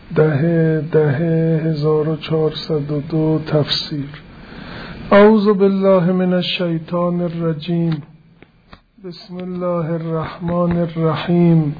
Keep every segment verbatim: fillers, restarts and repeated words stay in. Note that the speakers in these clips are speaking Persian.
ده ده هزار و چهارصد و دو تفسیر. اعوذ بالله من الشیطان الرجیم. بسم الله الرحمن الرحیم.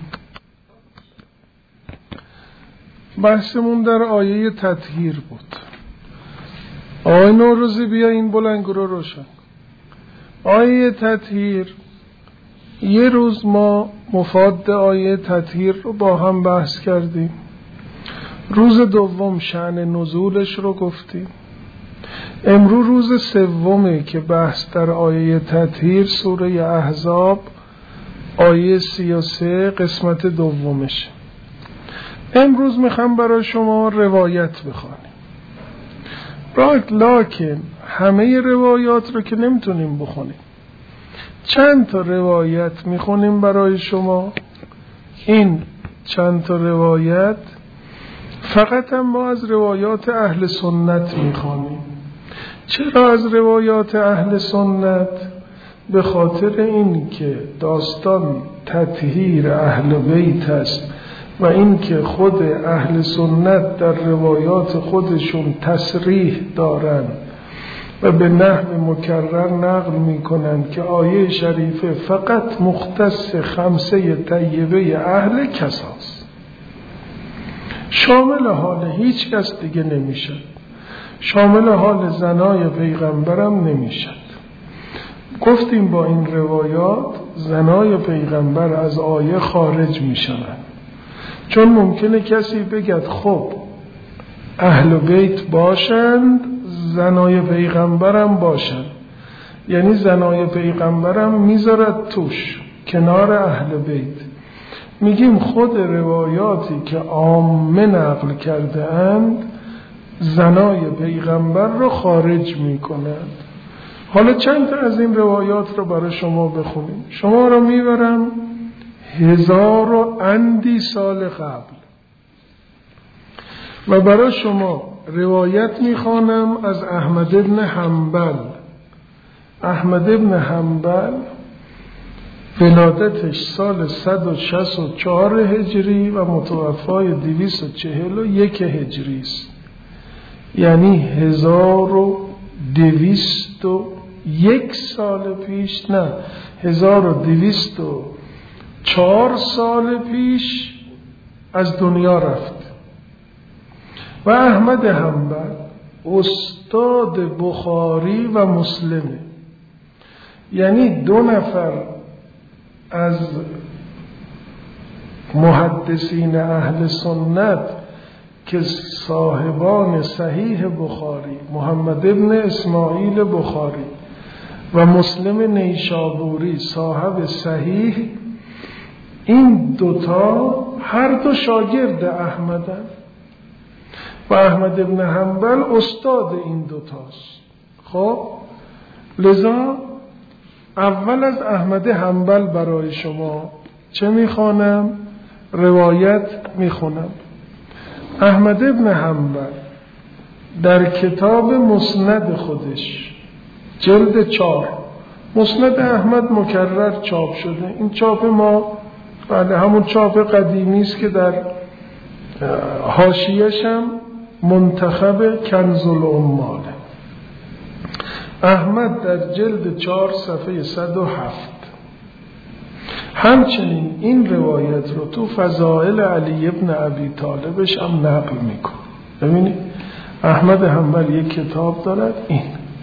بحثمون در آیه تطهیر بود. آیه نوروزی بیا این بلنگو رو روشن. آیه تطهیر، یه روز ما مفاد آیه تطهیر رو با هم بحث کردیم. روز دوم شأن نزولش رو گفتیم. امروز روز سومه که بحث در آیه تطهیر سوره احزاب آیه سی و سه قسمت دومشه. امروز میخوام برای شما روایت بخوانیم. لکن همه روایات رو که نمیتونیم بخونیم، چند تا روایت میخونیم برای شما. این چند تا روایت فقط هم ما از روایات اهل سنت میخوانیم. چرا از روایات اهل سنت؟ به خاطر این که داستان تطهیر اهل بیت است و این که خود اهل سنت در روایات خودشون تصریح دارن و به نحو مکرر نقل میکنن که آیه شریفه فقط مختص خمسه طیبه اهل کساست، شامل حال هیچ کس دیگه نمیشد، شامل حال زنای پیغمبرم نمیشد. گفتیم با این روایات زنای پیغمبر از آیه خارج میشن، چون ممکنه کسی بگد خب اهل بیت باشند زنای پیغمبرم باشند، یعنی زنای پیغمبرم میذارد توش کنار اهل بیت. میگیم خود روایاتی که عامه نقل کرده اند زنای پیغمبر رو خارج میکنند. حالا چند تا از این روایات رو برای شما بخونیم. شما رو میبرم هزار و اندی سال قبل و برای شما روایت میخوانم از احمد ابن حنبل. احمد ابن حنبل ولادتش سال صد و شصت و چهار هجری و متوفای دویست و چهل و یک هجری است، یعنی هزار و دویست و یک سال پیش، نه هزار و دویست و چهار سال پیش از دنیا رفت. و احمد حنبل استاد بخاری و مسلمه، یعنی دو نفر از محدثین اهل سنت که صاحبان صحیح بخاری، محمد ابن اسماعیل بخاری و مسلم نیشابوری صاحب صحیح، این دوتا هر دو شاگرد احمدن و احمد ابن حنبل استاد این دوتاست. خب لذا اول از احمد حنبل برای شما چه میخوانم؟ روایت میخونم. احمد ابن حنبل در کتاب مسند خودش جلد چهار، مسند احمد مکرر چاپ شده. این چاپ ما بله همون چاپ قدیمی است که در حاشیه‌اش هم منتخب کنز العمال. احمد در جلد چهار صفحه صد و هفت همچنین این روایت رو تو فضائل علی ابن ابی طالبش هم نقل میکنه. ببینید احمد حنبل یک کتاب دارد، این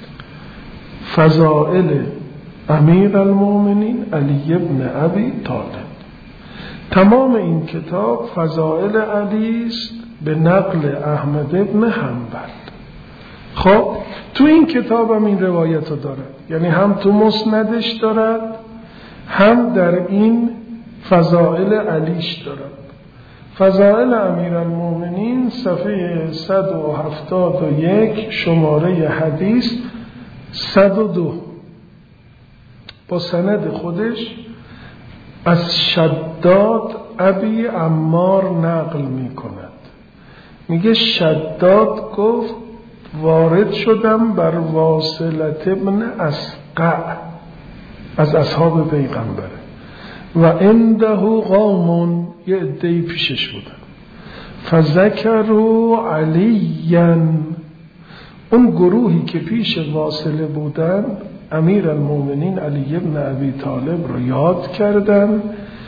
فضائل امیر المؤمنین علی ابن ابی طالب. تمام این کتاب فضائل علی است به نقل احمد ابن حنبل. خب تو این کتاب هم این روایت رو دارد، یعنی هم تو مسندش دارد هم در این فضائل علیش دارد. فضائل امیرالمومنین صفحه صد و هفتاد و یک شماره حدیث صد و دو با سند خودش از شداد ابی عمار نقل می کند. میگه شداد گفت وارد شدم بر واصلة ابن اسقع از اصحاب پیغمبره و عنده قوم یه عده‌ای پیشش بودن. فذکروا علیا، اون گروهی که پیش واصله بودن امیرالمومنین علی ابن ابی طالب رو یاد کردن.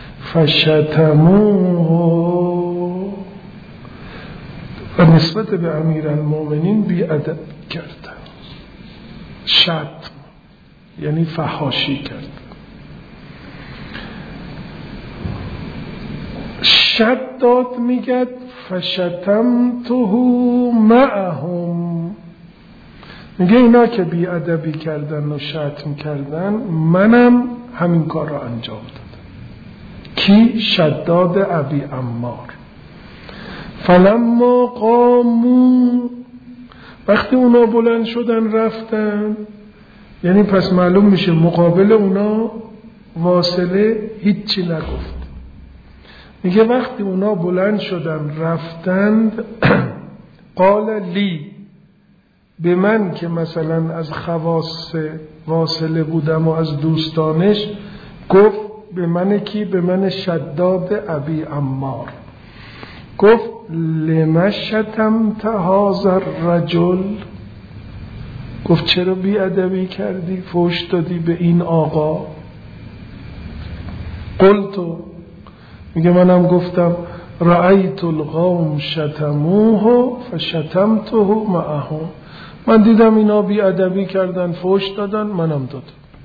فشتموه، و نسبت به امیرالمومنین بی‌ادب کردن. شتم یعنی فحاشی کردن. شداد میگد فشتمته معهم، میگه اینا که بی‌ادبی کردن و شتم کردن منم همین کار را انجام دادم. کی؟ شداد ابی عمار. فلما قاموا، وقتی اونا بلند شدن رفتن، یعنی پس معلوم میشه مقابل اونا واصله هیچی نگفت. میگه وقتی اونا بلند شدن رفتند، قال لی، به من که مثلا از خواص واصله بودم و از دوستانش، گفت به من کی؟ به من شداد ابی عمار. گفت لما شتمت هذا الرجل، گفت چرا بی‌ادبی کردی، فحش دادی به این آقا؟ قلتو، میگه منم گفتم رأیت القوم شتموه فشتمته معهم، من دیدم اینا بی‌ادبی کردن فحش دادن منم دادم.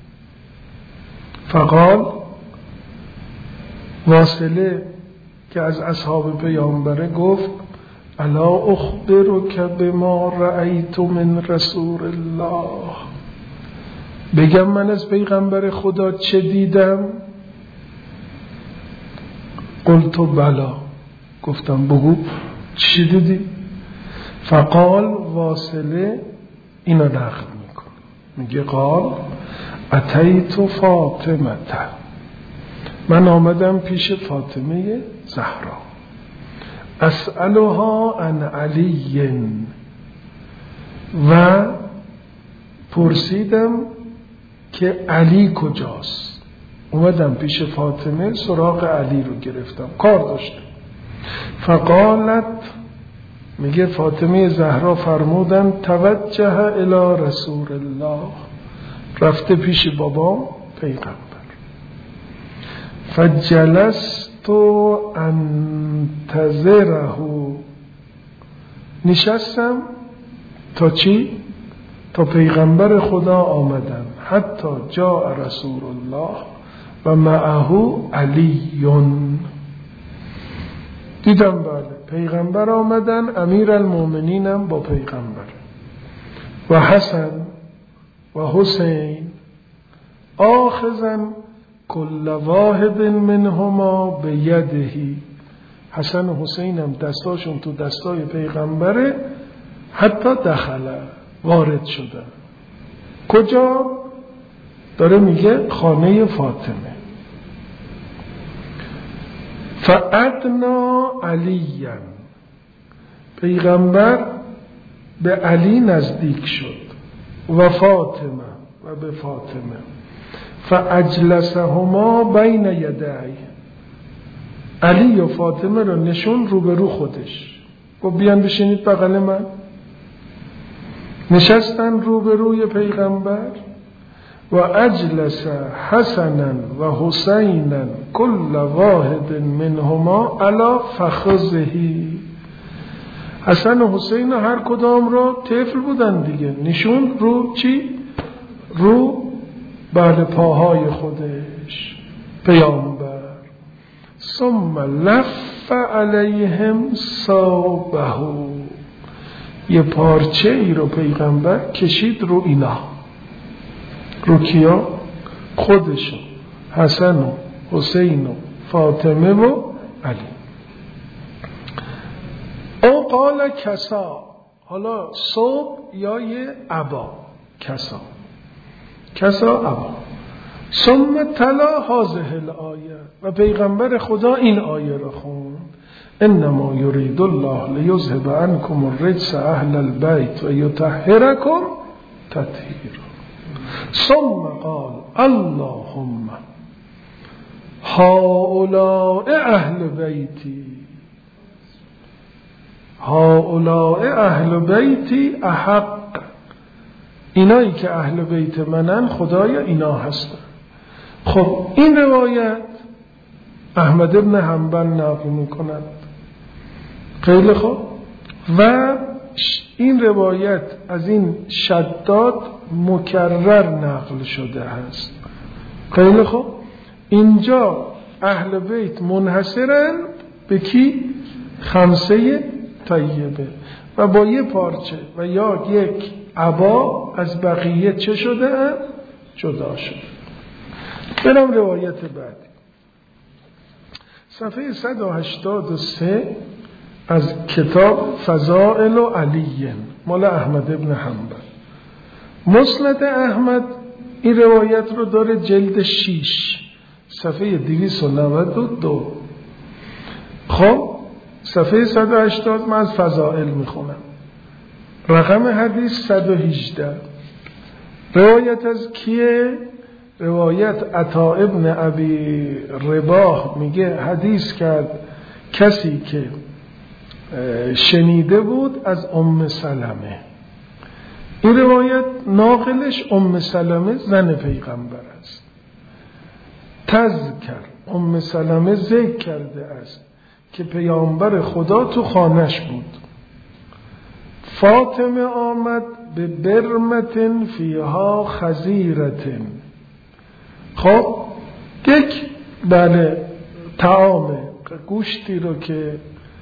فقال، واصله که از اصحاب پیامبره گفت الا اخبرک بما رأیت من رسول الله، بگم من از پیغمبر خدا چه دیدم؟ قلت بلا، گفتم بگو چی دیدی؟ فقال، واصله اینا نقل میکنه، میگه قال اتیت فاطمه، من آمدم پیش فاطمه زهرا، اسألها عن علی، و پرسیدم که علی کجاست. اومدم پیش فاطمه سراغ علی رو گرفتم، کار داشتم. فقالت، میگه فاطمه زهرا فرمودن توجه الی رسول الله، رفته پیش بابام پیغمبر. فجلست انتظره، نشستم تا چی؟ تا پیغمبر خدا آمدن. حتی جاء رسول الله و معه علیون، دیدم بله پیغمبر آمدن، امیرالمومنینم با پیغمبر، و حسن و حسین آخذن کل واحد منهما به یدهی، حسن و حسینم دستاشون تو دستای پیغمبره، حتی دخله وارد شدن. کجا؟ داره میگه خانه فاطمه. فادنا علیاً، پیغمبر به علی نزدیک شد، و فاطمه، و به فاطمه. فاجلسهما بین یدی، علی و فاطمه رو نشون روبرو خودش، و بیان بشینید بغل من. نشستن روبروی پیغمبر. و اجلس حسنا و حسینا کل واحد منهما علی فخذهی، حسن و حسین هر کدام رو طفل بودن دیگه، نشون رو چی؟ رو بعد پاهای خودش پیامبر. ثم لف علیهم ثوبه، یه پارچه ای رو پیغمبر کشید رو اینا، رو کیا؟ خودشو، حسن و حسین و فاطمه و علی. او قال کسا، حالا صوب یا یه عبا، کسا کسا عبا. ثم تلا هذه الآیه، و پیغمبر خدا این آیه را خوند: انما یرید الله لیذهب عنکم الرجس اهل البیت و یطهرکم تطهیرا. ثم قال اللهم هؤلاء اهل بیتی هؤلاء اهل بیتی احق، اینایی که اهل بیت منن خدایا اینا هستن. خب این روایت احمد ابن حنبل نقل میکنند. خیلی خوب. و این روایت از این شداد مکرر نقل شده است. خیلی خوب. اینجا اهل بیت منحصرن به کی؟ خمسه طیبه و با یه پارچه و یا یک عبا از بقیه چه شده هم؟ جدا شده. برم روایت بعدی، صفحه صد و هشتاد و سه از کتاب فضائل علی مال احمد ابن حنبل. مسند احمد این روایت رو داره، جلد شیش صفحه دویست و نود و دو. خب صفحه صد و هشتاد من از فضائل میخونم، رقم حدیث صد و هجده. روایت از کیه؟ روایت عطا ابن ابی رباح میگه حدیث کرد کسی که شنیده بود از ام سلمه. این روایت ناقلش ام سلمه زن پیغمبر است. تذکر ام سلمه ذکر کرده است که پیامبر خدا تو خانش بود. فاطمه آمد به برمتن فیها خزیرتن. خب یک بله طعام گوشتی رو که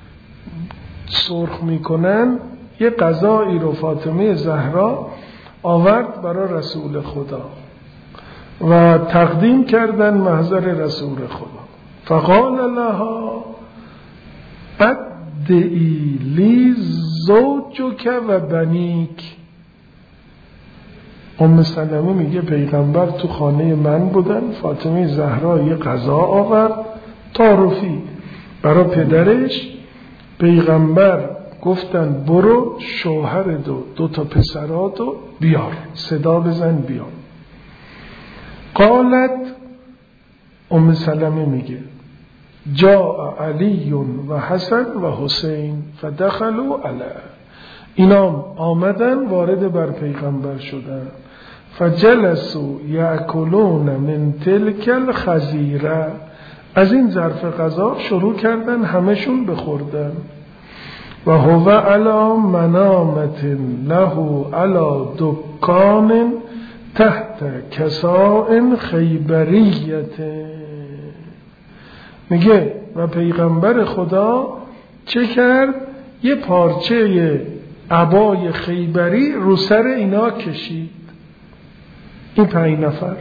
سرخ میکنن، یه غذایی رو فاطمه زهرا آورد برای رسول خدا و تقدیم کردن محضر رسول خدا. فقال لها بدئی لی زوجک و بنیک. ام سلمه میگه پیغمبر تو خانه من بودن، فاطمه زهرا یه غذا آورد تعارفی برای پدرش. پیغمبر گفتن برو شوهر دو دو تا پسراتو بیار، صدا بزن بیار. قالت ام سلمه میگه جاء علی و حسن و حسین فدخلوا علیه. اینا آمدن وارد بر پیغمبر شدن. فجلسوا یاکلون من تلک الخزیره. از این ظرف غذا شروع کردن همشون بخوردن. و هو علی منامت له علی دکان تحت کساء خیبریت. میگه و پیغمبر خدا چه کرد؟ یه پارچه عبای خیبری رو سر اینا کشید، این پنج نفر.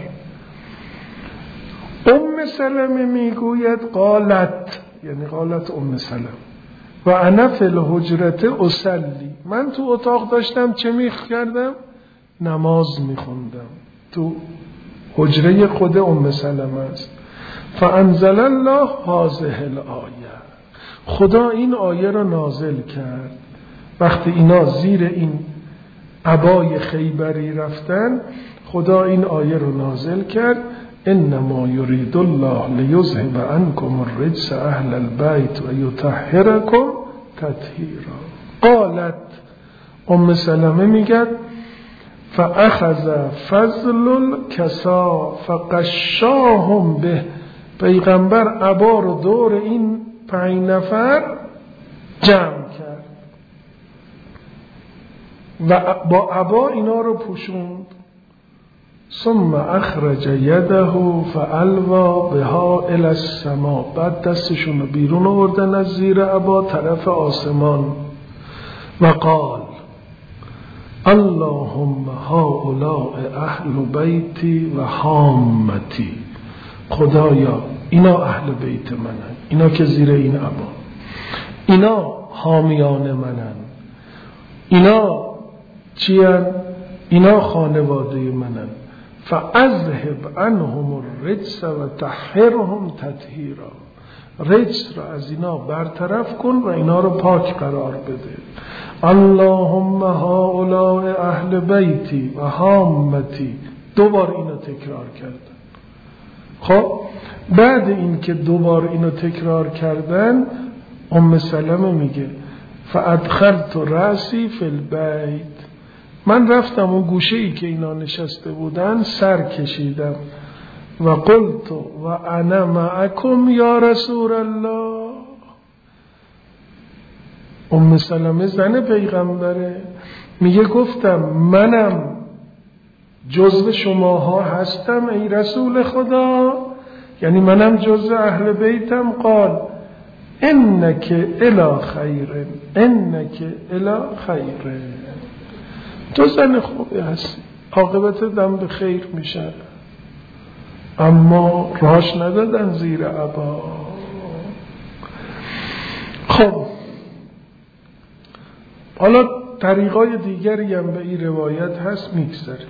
ام سلمه میگوید قالت، یعنی قالت ام سلمه و انا فی الحجرت اصلی. من تو اتاق داشتم چه میکردم؟ نماز میخوندم. تو حجره خود ام سلمه است. فانزل الله هذه الآیه. خدا این آیه را نازل کرد. وقتی اینا زیر این عبای خیبری رفتن، خدا این آیه رو نازل کرد انما یرید الله لیذهب عنکم الرجس اهل البیت و یطهرکم تطهیرا. قالت ام سلمه میگه فاخذ فضل الکسا فقشاهم به. پیغمبر عبا رو دور این پنج نفر جمع کرد و با عبا اینا رو پوشوند. ثم اخرج یده فالوا بها الی السما. بعد دستشون رو بیرون آوردن از زیر عبا طرف آسمان و قال اللهم هؤلاء اهل بیتی و حامتی. خدایا اینا اهل بیت منن، اینا که زیر این عبا، اینا حامیان منن، اینا چیان؟ اینا خانواده منن. فاذهب عنهم الرجس و طهرهم تطهیرا. رجس را از اینا برطرف کن و اینا رو پاک قرار بده. اللهم هؤلاء اهل بیتی و حامتی. دوبار اینو تکرار کردن. خب بعد این که دوبار اینو تکرار کردن، ام سلمه میگه فادخلت رأسی فی البیت، من رفتم اون گوشه ای که اینا نشسته بودن سر کشیدم و قلت و انا معکم یا رسول الله. ام سلمه زن پیغمبره میگه گفتم منم جزو شماها هستم ای رسول خدا، یعنی منم جزو اهل بیتم. قال انک الی خیر، انک الی خیر، تو زن خوبی هستی، عاقبت دم به خیر میشه. اما راش ندادن زیر عبا. خب حالا طریقای دیگری هم به این روایت هست، میگذاریم.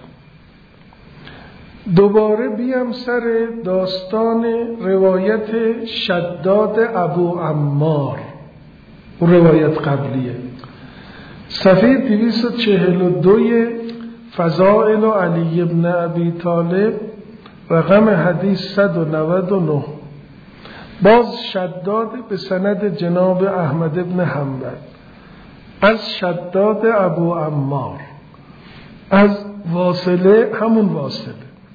دوباره بیام سر داستان روایت شداد ابو عمار، اون روایت قبلیه، صفحه دویست و چهل و دو فضائل علی ابن ابی طالب، رقم حدیث صد و نود و نه. باز شداد به سند جناب احمد ابن حنبل از شداد ابو عمار از واصله، همون واصله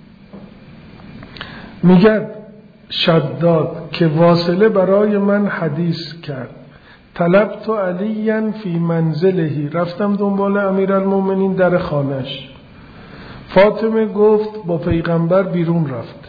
میگه شداد که واصله برای من حدیث کرد، طلبت علیاً فی منزلهی، رفتم دنبال امیرالمومنین در خانش. فاطمه گفت با پیغمبر بیرون رفت.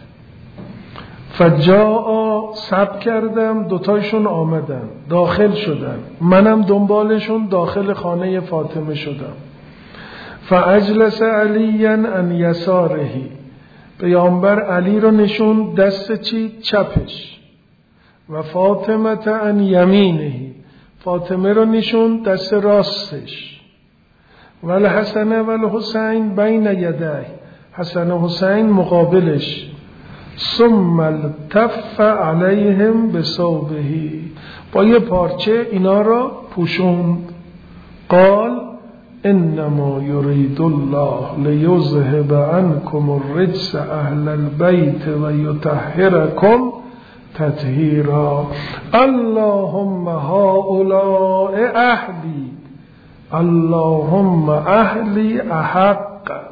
فجاء، صبر کردم، دوتایشون آمدن داخل شدن، منم دنبالشون داخل خانه فاطمه شدم. فاجلس علیاً ان یسارهی، پیامبر علی رو نشون دست چی؟ چپش. و فاطمه ان یمینهی، فاطمه رو نشون دست راستش. و الحسن و الحسین بین یدیه، حسن و حسین مقابلش. ثم التف علیهم بثوبه، با یه پارچه اینا را پوشوند. قال انما یرید الله لیذهب عنکم الرجس اهل البیت و یطهرکم تطهیرا. اللهم هؤلاء اهلی، اللهم اهلی احق،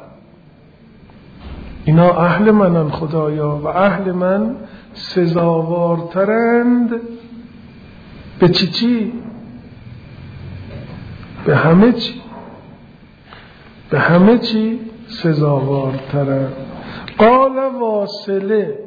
اینا اهل منن خدایا و اهل من سزاوارترند به چی چی؟ به همه چی، به همه چی سزاوارترند. قال واصله،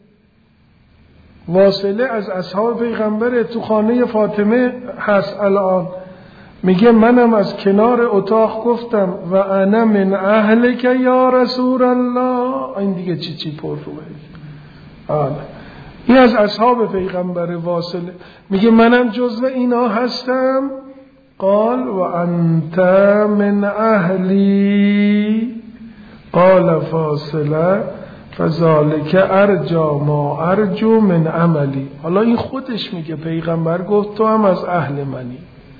واصله از اصحاب پیغمبر، تو خانه فاطمه هست الان. میگه منم از کنار اتاق گفتم و انا من اهلک یا رسول الله. این دیگه چی چی پر روه. آه. این از اصحاب پیغمبر واصله میگه منم جزو اینا هستم. قال و انت من اهلی، قال فاصله فذالک ارجا ما ارجو من عملی. حالا این خودش میگه، پیغمبر گفت تو هم از اهل منی،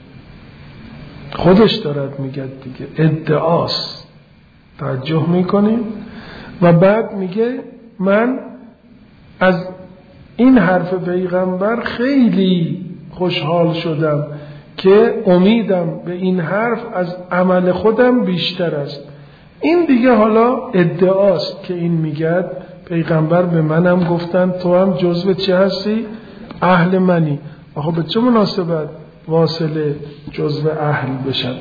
خودش دارد میگه دیگه، ادعاست. توجه میکنیم؟ و بعد میگه من از این حرف پیغمبر خیلی خوشحال شدم که امیدم به این حرف از عمل خودم بیشتر است. این دیگه حالا ادعاست که این میگه پیغمبر به منم گفتن تو هم جزو چه هستی؟ اهل منی. آخه به چه مناسبت واصله جزو اهل بشد؟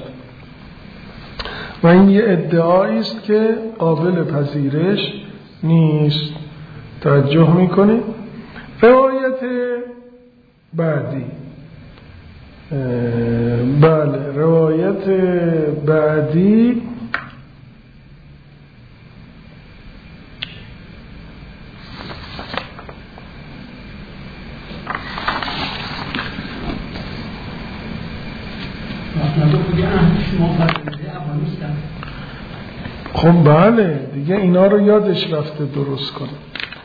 و این یه ادعایی است که قابل پذیرش نیست. توجه میکنی؟ روایت بعدی، بله روایت بعدی خب بله دیگه اینا رو یادش رفته درست کنه.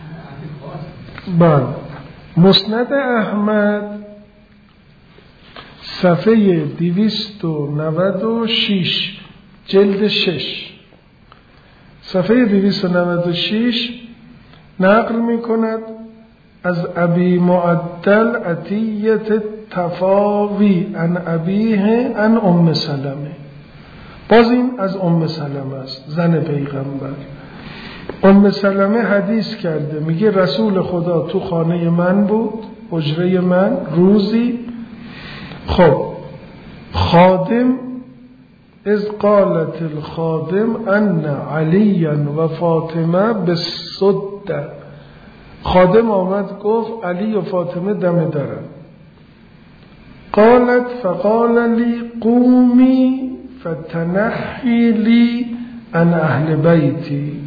بله مسند احمد صفحه دویست و نود و شش جلد شش، صفحه دویست و نود و شش نقل می کند از ابی معدل عطیه تفاوی عن ابیه عن ام سلمه. باز این از ام سلمه است، زن پیغمبر. ام سلمه حدیث کرده، میگه رسول خدا تو خانه من بود، حجره من، روزی خب خادم از قالت الخادم ان علیا و فاطمه بالصده. خادم آمد گفت علی و فاطمه دم درن. قالت فقال لی قومی فتنحی لی عن اهل بیتی.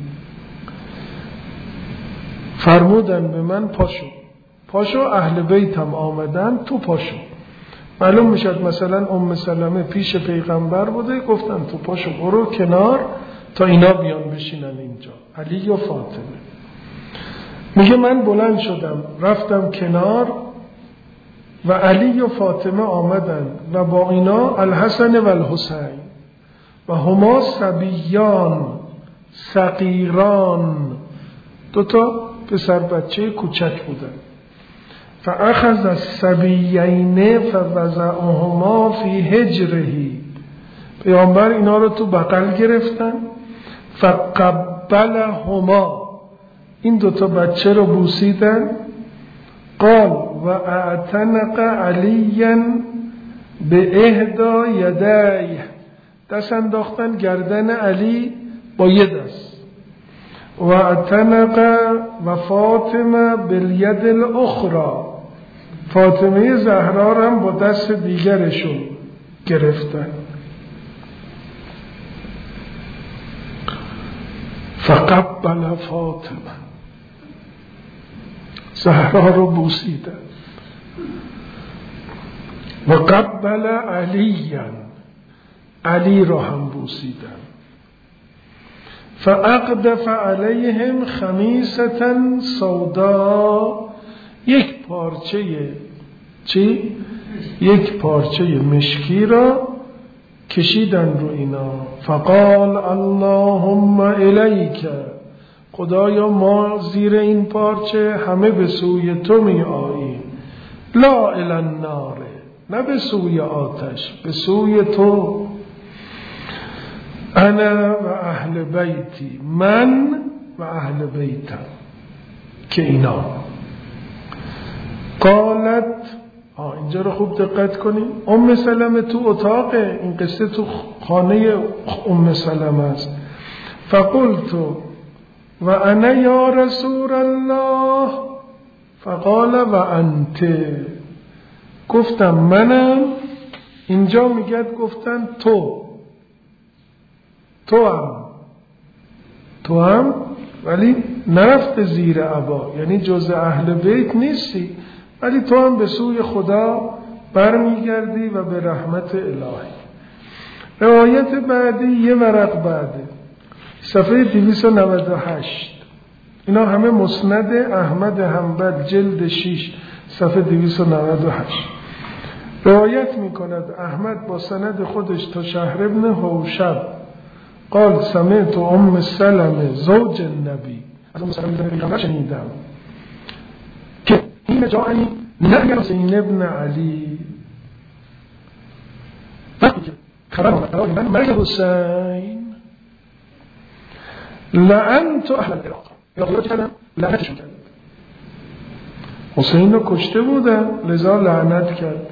فرمودن به من پاشو پاشو، اهل بیتم آمدن، تو پاشو. معلوم میشد مثلا ام سلمه پیش پیغمبر بوده، گفتن تو پاشو برو کنار تا اینا بیان بشینن اینجا، علی و فاطمه. میگه من بلند شدم رفتم کنار و علی و فاطمه آمدن و با اینا الحسن و الحسین و هما صبیان صغیران، دوتا پسر بچه کوچک بودن. فاخذ الصبیین فوضعهما فی حجره. پیامبر اینا رو تو بغل گرفتن. فقبلهما، این دوتا بچه رو بوسیدن. قال و اعتنق علیا به اهدا یدیه، دست انداختن گردن علی با یه دست. و اعتنق و فاطمه بالید الاخرى، فاطمه زهرا هم با دست دیگرشون گرفتن. فقبل فاطمه، زهرا رو بوسیدن. و قبل علیا، علی رو هم بوسیدن. فاقدف علیهم خمیسة سودا، یک پارچه چی؟ یک پارچه مشکی را کشیدن رو اینا. فقال اللهم الیک، خدایا ما زیر این پارچه همه به سوی تو می آییم. لا الی النار، نه به سوی آتش، به سوی تو. انا و اهل بیتی، من و اهل بیتم که اینا. قالت، آه اینجا رو خوب دقت کنیم، ام سلمه تو اتاقه، این قصه تو خانه ام سلمه است. فقلت و انا یا رسول الله، فقال و انت، گفتم منم. اینجا میگد گفتن تو تو هم تو هم ولی نرفت زیر عبا، یعنی جز اهل بیت نیستی، ولی تو هم به سوی خدا برمیگردی و به رحمت الهی. روایت بعدی یه ورق بعده، صفحه دویست و نود و هشت. اینا همه مسند احمد حنبل جلد شش صفحه دویست و نود و هشت. روایت میکند احمد با سند خودش تا شهر ابن حوشب قال سمعت ام سلمه زوج النبی، از ام سلمه پیغمبر شنیدم که این جاءنی نهی حسین ابن علی، وقتی که خبر آمد برای من مرگ حسین، لعنت اهل العراق، الهی کردم لعنتشون کردم، حسین رو کشته بودن لذا لعنت کرد.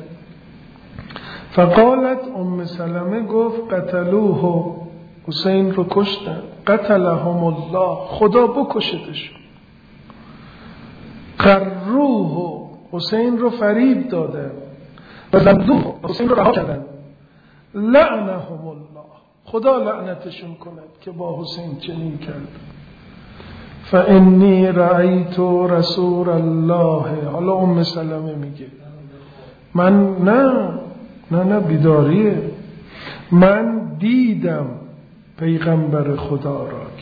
فقالت ام سلمه گفت قتلوه، حسین رو کشتن. قتلهم الله، خدا بکشتش. قروه، حسین رو فریب دادن. و زندوه، حسین رو رها کردن. لعنهم الله، خدا لعنتشون کند که با حسین چنین کرد. فانی رأیت رسول الله، حالا ام سلمه میگه من نه نه نه بیداریه، من دیدم پیغمبر خدا را که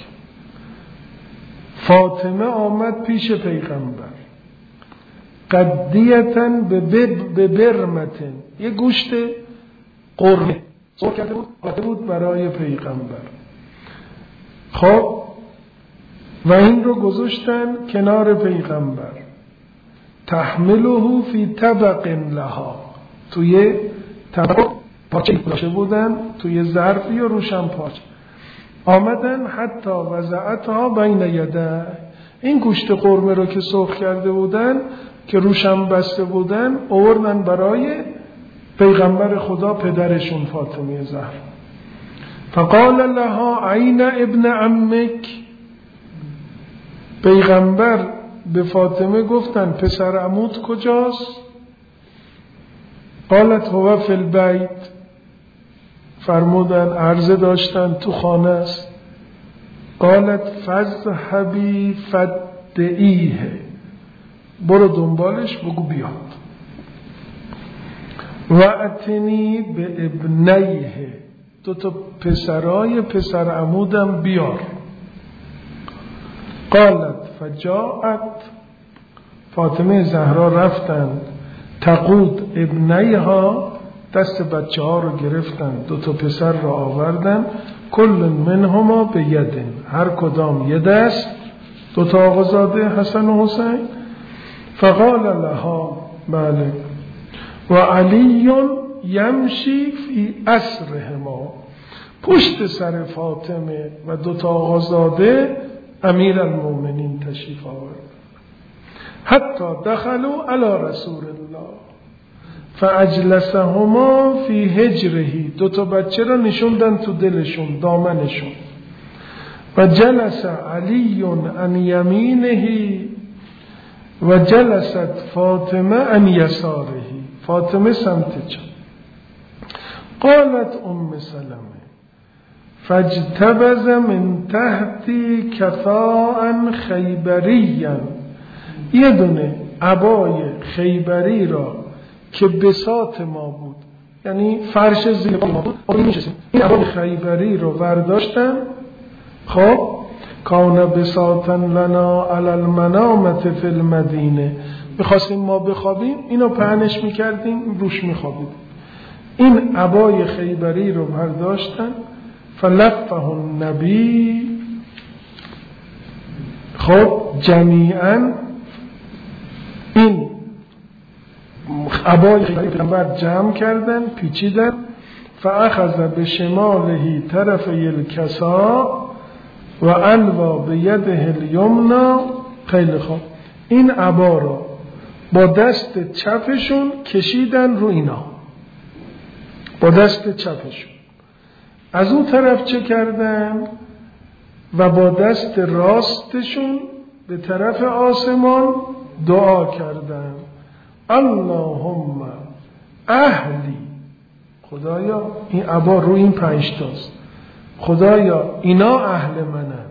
فاطمه آمد پیش پیغمبر قدیتن به برمتن، یه گوشت قرمه سرخ کرده بود آده بود برای پیغمبر. خب و این رو گذاشتن کنار پیغمبر. تحمله فی طبق لها، توی طبق پاچه پاچه بودن، توی ظرفی و روشن پاچه آمدن. حتی وضعتها بین یده، این گوشت قرمه رو که سرخ کرده بودن که روشن بسته بودن آوردن برای پیغمبر خدا پدرشون فاطمه زهرا. فقال لها عین ابن عمک، پیغمبر به فاطمه گفتن پسر عموت کجاست؟ قالت هو فی البیت، فرمودن عرضه داشتن تو خانه است. قالت فذهبی فدعیه، برو دنبالش بگو بیاد. و اتنی به ابنیه، دو تا پسرای پسر عمودم بیار. قالت فجاءت، فاطمه زهرا رفتند. تقود ابنیها، دست بچه ها رو گرفتن، دو تا پسر رو آوردن. کل منهما به یدن، هر کدام یه دست، دو تا آقازاده حسن و حسین. فقال لها بله و علی یمشی فی اسرهما، پشت سر فاطمه و دو تا آقازاده امیر المؤمنین تشریف آورد. حتی دخلوا علی رسول الله فاجلسهما فی حجرهی، دو تا بچه را نشوندن تو دلشون، دامنشون. و جلس علی عن یمینهی و جلست فاطمه عن یسارهی، فاطمه سمت چپ. قالت ام سلمه فاجتبز من تحتی کفاء خیبریا، یه دونه عبای خیبری را که بساط ما بود، یعنی فرش زیر ما بود، این عبای خیبری رو برداشتن. خب کان بساطا لنا علی المنامة فی المدینه، میخواستیم ما بخوابیم اینو پهنش میکردیم روش میخوابیم. این عبای خیبری رو برداشتن. فلفه النبی، خب جمیعا این عبای خیبری پیغمبر جمع کردن، پیچیدن. فاخذ بشماله طرف الکسا و انوا به یده الیمنا. خیلی خوب، این عبا را با دست چپشون کشیدن رو اینا، با دست چپشون. از اون طرف چه کردن؟ و با دست راستشون به طرف آسمان دعا کردن. اللهم اهلی، خدایا این عبا رو این پنج تاست، خدایا اینا اهل منن.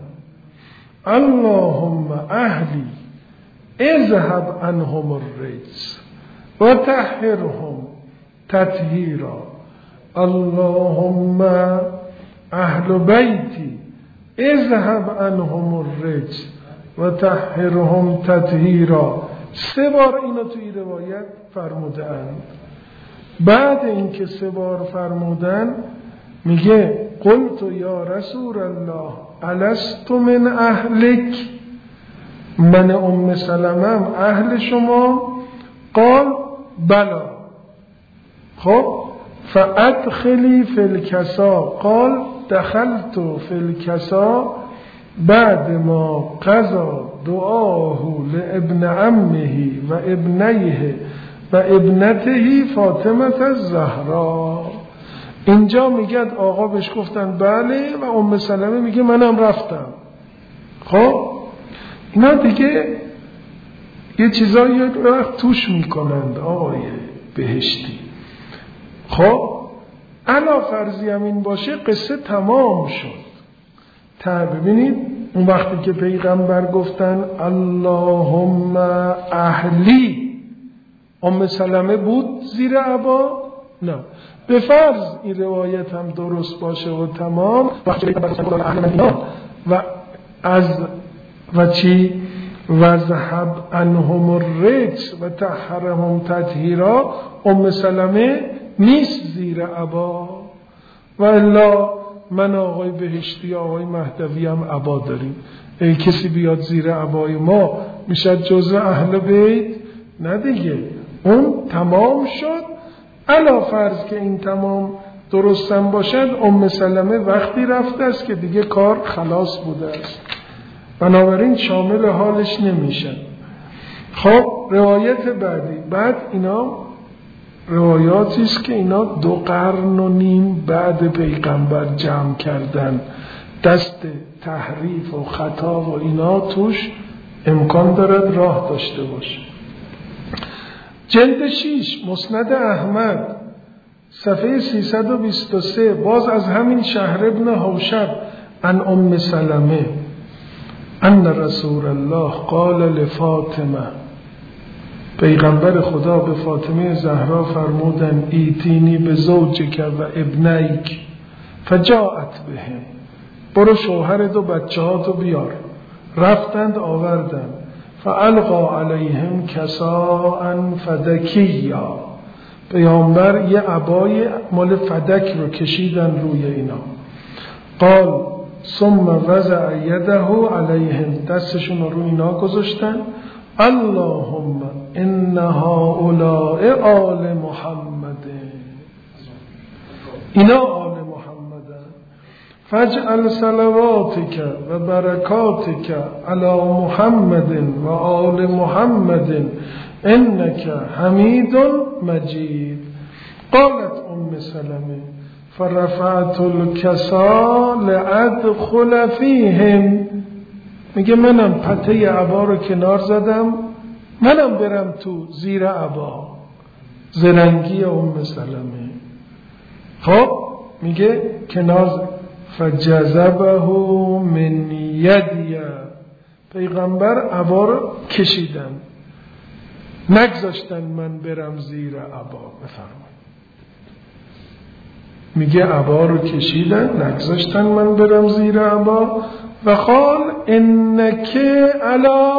اللهم اهلی اذهب عنهم الرجس و طهرهم تطهیرا. اللهم اهل بیتی اذهب عنهم الرجس و طهرهم تطهیرا. سه بار اینو توی روایت فرمودند. بعد اینکه سه بار فرمودن میگه قلت یا رسول الله الست من اهلک، من ام سلمم اهل شما؟ قال بلا. خب فادخلی فی الکسا. قال دخلت فی الکسا بعد ما قضا دعاه لابن عمه و ابنیه و ابنته فاطمه الزهرا. اینجا میگه آقا بهش گفتن بله و ام سلمه میگه منم رفتم. خب اینا دیگه یه چیزایی وقت توش میکنند آقای بهشتی. خب علا فرضی همین باشه قصه تمام شد. تا ببینید اون وقتی که پیغمبر گفتن اللهم اهلی، ام سلمه بود زیر عبا؟ نه. به فرض این روایت هم درست باشه و تمام وقتی پیغمبر اهل مدینه و از و چی و ذهب عنهم الرجس و طهرهم تطهیرا، ام سلمه نیست زیر عبا. و الا من آقای بهشتی آقای مهدوی هم عبا داریم، ای کسی بیاد زیر عبای ما میشه جزء اهل بیت؟ نه دیگه. اون تمام شد علا فرض که این تمام درستم باشد، ام سلمه وقتی رفته است که دیگه کار خلاص بوده است، بنابراین شامل حالش نمیشن. خب روایت بعدی، بعد اینا روایاتی است که اینا دو قرن و نیم بعد پیغمبر جمع کردن، دست تحریف و خطا و اینا توش امکان دارد راه داشته باشه. جلد شیش مسند احمد صفحه سیصد و بیست و سه، باز از همین شهر ابن حوشب عن ام سلمه ان رسول الله قال لفاطمه، پیغمبر خدا به فاطمه زهرا فرمودن ایتینی به زوجک و ابنیک فجاءت بهم، برو شوهرت و بچه هاتو بیار. رفتند آوردند، فالقا علیهم کساء فدکیا، پیامبر یه عبای مال فدک رو کشیدن روی اینا. قال ثم وضع یده علیهم، دستشون رو روی اینا گذاشتن. اللهم ان هؤلاء آل محمد، اینا آل محمدن، فاجعل صلواتک و برکاتک علی محمد و آل محمد انک حمید مجید. قالت ام سلمه فرفعت الکسا لادخل فیهم، میگه منم پته عبا رو کنار زدم، منم برم تو زیر عبا. زرنگی ام سلمه. خب میگه کنار زد. فجذبه من یدی، پیغمبر عبا رو کشیدن، نگذاشتن من برم زیر عبا. بفرمایید. میگه عبا رو کشیدن، نگذاشتن من برم زیر عبا. و قال انک علی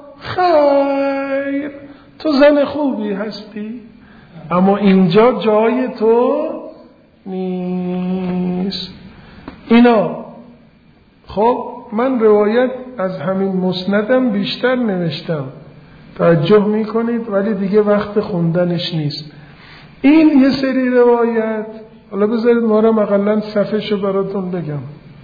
خیر، تو زن خوبی هستی، اما اینجا جای تو نیست. اینا خب من روایت از همین مسندم بیشتر نوشتم، توجه میکنید، ولی دیگه وقت خوندنش نیست. این یه سری روایت، حالا بذارید ما را اقلا صفحه شو براتون بگم.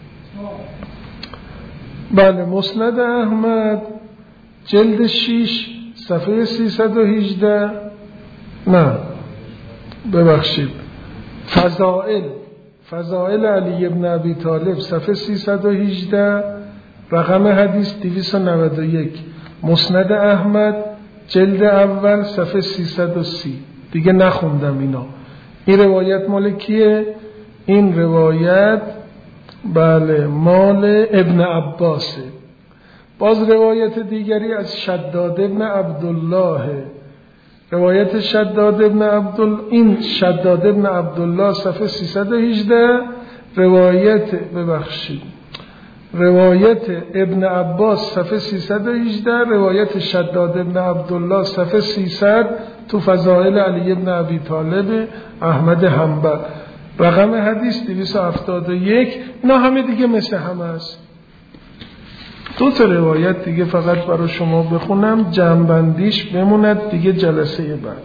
بله، مسند احمد جلد شیش صفحه سیصد و هجده، نه ببخشید فضائل فضائل علی ابن ابی طالب صفحه سیصد و هجده، رقم حدیث دویست و نود و یک. مسند احمد جلد اول صفحه سیصد و سی. دیگه نخوندم اینا. این روایت مال کیه؟ این روایت بله مال ابن عباسه. باز روایت دیگری از شداد ابن عبدالله، روایت شداد ابن عبدالله، این شداد ابن عبدالله صفحه سیصد و هجده، روایت ببخشید روایت ابن عباس صفحه سیصد و هجده، روایت شداد ابن عبدالله صفحه سیصد تو فضائل علی ابن ابی طالب احمد حنبل، رقم حدیث دویست و هفتاد و یک. اینا همه دیگه مثل همه است. دو تا روایت دیگه فقط برای شما بخونم، جمع‌بندیش بموند دیگه جلسه بعد.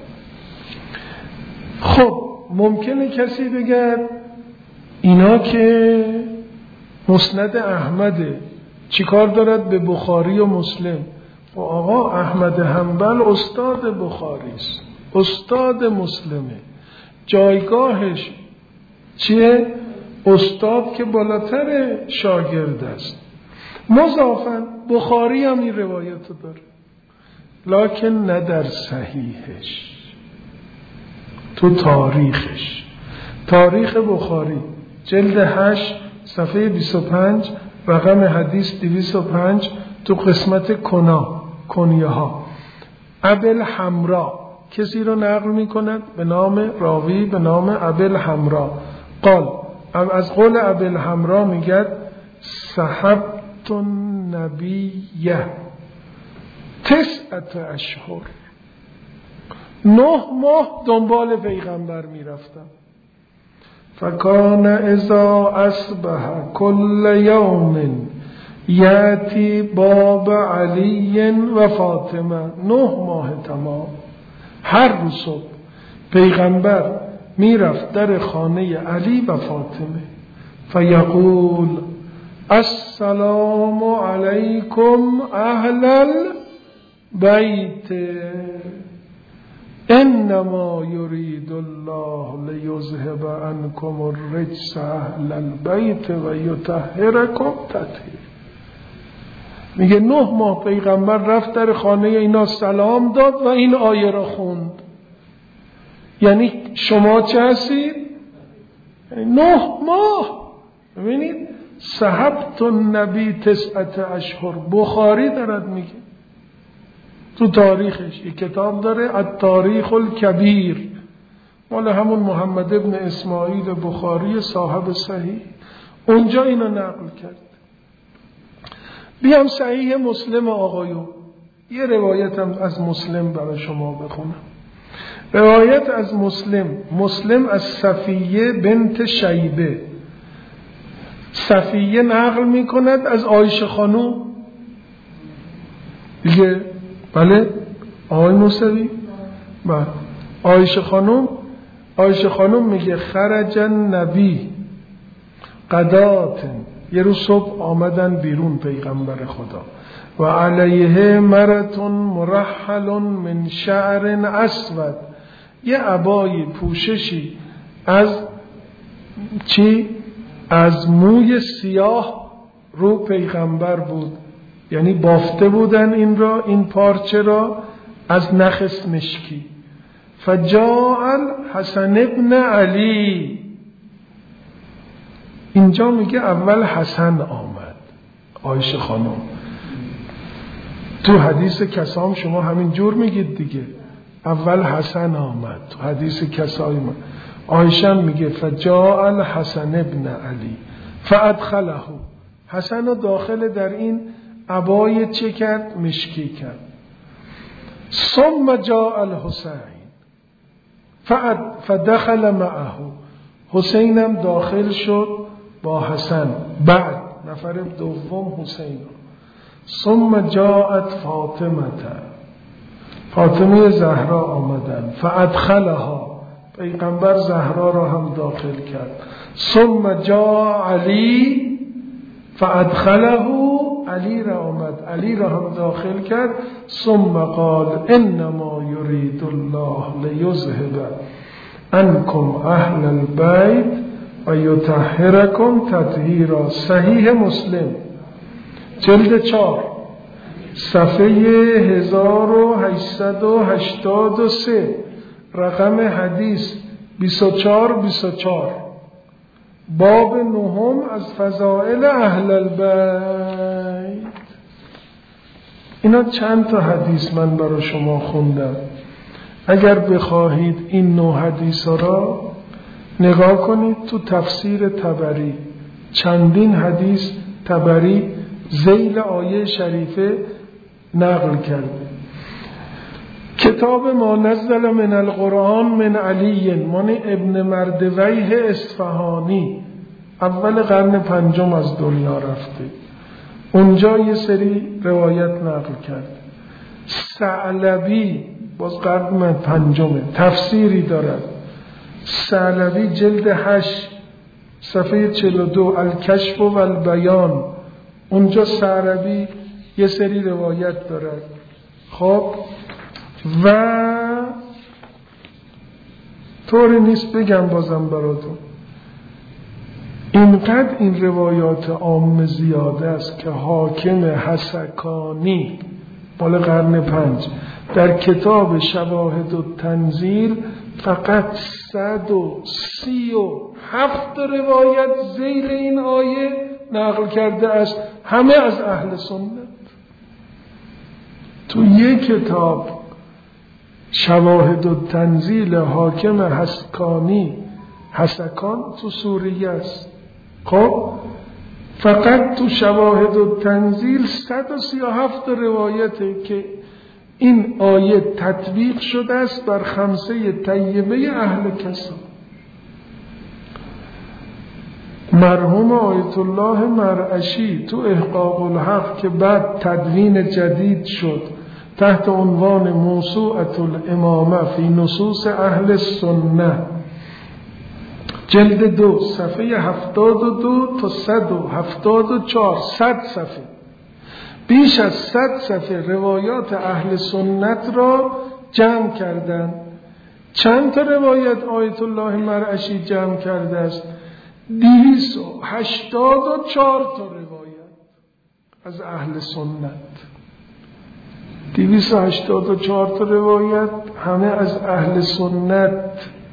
خب ممکنه کسی بگه اینا که مسند احمده چیکار دارد به بخاری و مسلم؟ و آقا احمد حنبل استاد بخاری است، استاد مسلمه، جایگاهش چیه؟ استاد که بالاتر شاگرد است. مضافاً بخاری هم این روایت داره، لکن نه در صحیحش، تو تاریخش. تاریخ بخاری جلد هشت صفحه بیست و پنج، رقم حدیث دویست و پنج، تو قسمت کنا کنیه ها، ابل حمرا کسی رو نقل می کند به نام راوی به نام ابل حمرا. قال، از قول ابل حمرا میگه صحبت النبیه تسعت اشهر، نه ماه دنبال پیغمبر میرفتم. فکان اذا اصبح کل یوم یاتی باب علی و فاطمه، نه ماه تمام، هر روز صبح پیغمبر میرفت در خانه علی و فاطمه فیقول السلام علیکم اهل البیت انما یرید الله لیذهب عنکم الرجس اهل البیت و یطهرکم تطهیرا. میگه نه ماه پیغمبر رفت در خانه اینا سلام داد و این آیه را خوند. یعنی شما چه هستید؟ نه ماه. ببینید صحبت النبی تسعت اشهر، بخاری دارد میگه تو تاریخش، یک کتاب داره التاریخ الکبیر مال همون محمد ابن اسماعیل بخاری صاحب صحیح، اونجا اینو نقل کرد. بیام صحیح مسلم آقایون، یه روایتم از مسلم برای شما بخونم. روایت از مسلم، مسلم از صفیه بنت شیبه. صفیه نقل می کند از عایشه خانوم دیگه. بله آقای موسوی، بله عایشه خانوم. عایشه خانوم میگه خرج النبی غداتن، یه روز صبح آمدن بیرون پیغمبر خدا و علیه مرتون مرحل من شعر اسود، یه عبای پوششی از چی؟ از موی سیاه رو پیغمبر بود، یعنی بافته بودن این را، این پارچه را از نخس مشکی. فجاء الحسن ابن علی، اینجا میگه اول حسن آمد. عایشه خانم تو حدیث کسام شما همین جور میگید دیگه، اول حسن آمد تو حدیث کسای ما. عایشه میگه فجاء الحسن ابن علی فادخله، حسن رو داخل در این عبای چه کرد؟ مشکی کرد. ثم جاء الحسین فدخل معه، حسینم داخل شد با حسن، بعد نفر دوم حسین. ثم جاءت فاطمه، فاطمه زهرا آمدن فادخلها، پیغمبر زهرا را هم داخل کرد. ثم جاء علی فادخله، علی را آمد، علی را هم داخل کرد. ثم قال انما یرید الله لیذهب عنکم اهل البیت و یطهرکم تطهیرا. صحیح مسلم جلد چهار صفحه هزار و هشتصد و هشتاد و سه، رقم حدیث بیست و چهار بیست و چهار، باب نهم از فضائل اهل البیت. اینا چند تا حدیث من برای شما خوندم. اگر بخواهید این نوع حدیث را نگاه کنید تو تفسیر طبری، چندین حدیث طبری ذیل آیه شریفه نقل کرده. کتاب ما نزل من القرآن من علی من ابن مردویه اصفهانی، اول قرن پنجم از دنیا رفته، اونجا یه سری روایت نقل کرد. ثعلبی باز قرن پنجمه، تفسیری دارد. ثعلبی جلد هشت صفحه چهل و دو الکشف و البیان، اونجا ثعلبی یه سری روایت دارد. خب و طوری نیست بگم بازم براتون، اینقدر این روایات عام زیاده است که حاکم حسکانی مال قرن پنج در کتاب شواهد و تنزیل فقط صد و سی و هفت روایت ذیل این آیه نقل کرده است، همه از اهل سنت. تو یک کتاب شواهد و تنزیل حاکم حسکانی، حسکان تو سوریه است، خب فقط تو شواهد و تنزیل صد و سی و هفت روایته که این آیه تطبیق شده است بر خمسه طیبه اهل کسا. مرحوم آیت الله مرعشی تو احقاق الحق که بعد تدوین جدید شد تحت عنوان موسوعة الامامه فی نصوص اهل السنه، جلد دو صفحه هفتاد و دو تا صد و هفتاد و چهار، صد صفحه، بیش از صد صفحه روایات اهل سنت را جمع کردند. چند تا روایت آیت الله مرعشی جمع کرده است؟ دویست و هشتاد و چهار تا روایت از اهل سنت. دویست و هشتاد و چهار تا روایت همه از اهل سنت،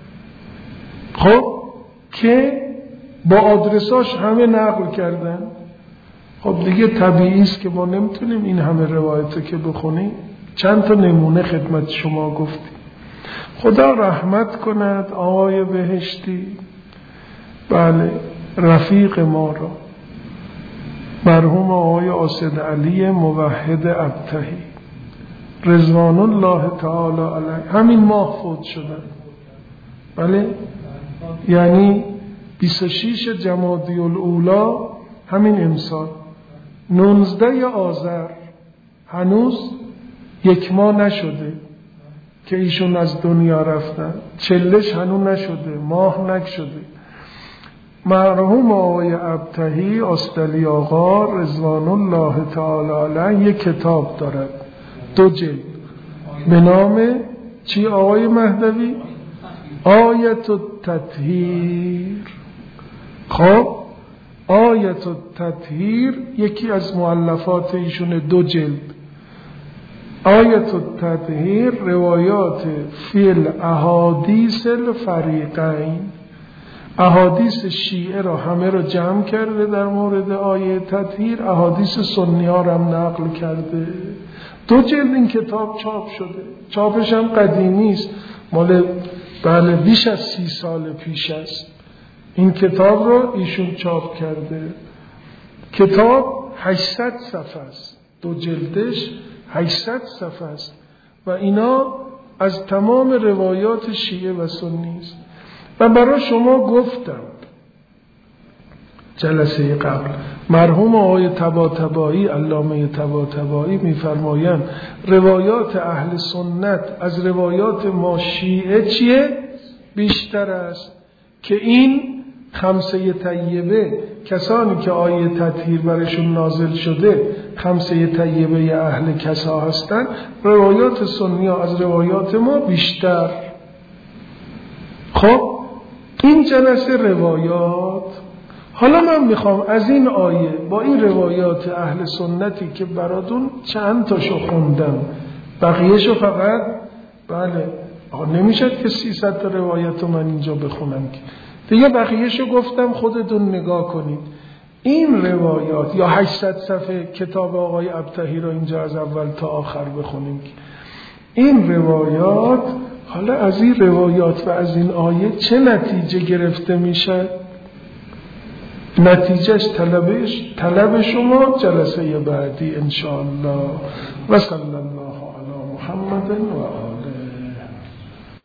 خب که با آدرساش همه نقل کردن. خب دیگه طبیعی است که ما نمیتونیم این همه روایت که بخونیم. چند تا نمونه خدمت شما گفتیم. خدا رحمت کند آقای بهشتی، بله رفیق ما را، مرحوم آقای آصد علی موحد ابتهی رضوان الله تعالی علیه، همین ماه فوت شدن. بله یعنی بیست و شش جمادی الاولی، همین امسال نوزده آذر، هنوز یک ماه نشده که ایشون از دنیا رفتن، چلش هنوز نشده، ماه نشده. مرحوم آقای ابتهی آستلی آقا رضوان الله تعالی علیه یک کتاب دارد، دو جلد، به نام چی آقای مهدوی؟ آیت التطهیر. خب آیت التطهیر یکی از مؤلفات ایشون، دو جلد. آیت التطهیر روایات فی الاحادیث الفریقین، احادیث شیعه را همه را جمع کرده در مورد آیه تطهیر، احادیث سنی ها را هم نقل کرده. دو جلد این کتاب چاپ شده، چاپش هم قدیمی است، مال بله بیش از سی سال پیش است. این کتاب رو ایشون چاپ کرده. کتاب هشتصد صفحه است، دو جلدش هشتصد صفحه است و اینا از تمام روایات شیعه و سنی است. و برای شما گفتم جلسه قبل، مرحوم آقای طباطبایی، علامه طباطبایی میفرمایند روایات اهل سنت از روایات ما شیعه چیه؟ بیشتر است. که این خمسه طیبه، کسانی که آیه تطهیر برشون نازل شده خمسه طیبه اهل کسا هستند، روایات سنی ها از روایات ما بیشتر. خب این جلسه روایات. حالا من میخوام از این آیه با این روایات اهل سنتی که براتون چند تاشو خوندم، بقیهشو فقط بله آقا نمیشد که سیصد تا روایت رو من اینجا بخونم که دیگه، بقیهشو گفتم خودتون نگاه کنید. این روایات یا هشتصد صفحه کتاب آقای ابتهی رو اینجا از اول تا آخر بخونیم که این روایات، حالا از این روایات و از این آیه چه نتیجه گرفته میشه؟ نتیجهش طلبش طلب شما جلسه بعدی انشاءالله. و صلی الله علی محمد و